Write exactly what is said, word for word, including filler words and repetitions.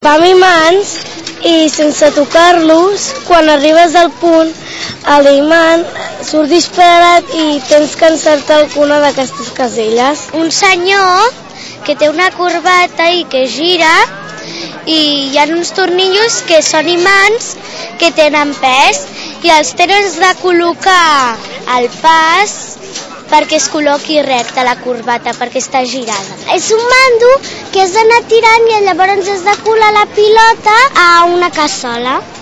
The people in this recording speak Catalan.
Va amb imants i sense tocar-los, quan arribes al punt, l'imant surt disparat i tens que encertar alguna d'aquestes caselles. Un senyor que té una corbata i que gira i hi ha uns tornillos que són imants que tenen pes i els tens de col·locar al pas perquè es col·loqui recte la corbata, perquè està girada. És un mando que has d'anar tirant i llavors has de colar la pilota a una cassola.